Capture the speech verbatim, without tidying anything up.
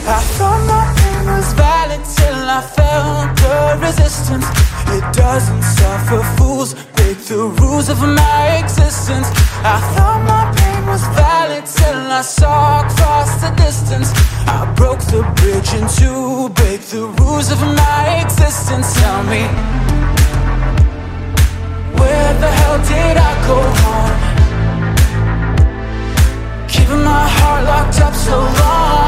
I thought my pain was valid till I felt the resistance. It doesn't suffer fools, break the rules of my existence. I thought my pain was valid till I saw across the distance. I broke the bridge in two, break the rules of my existence. Tell me,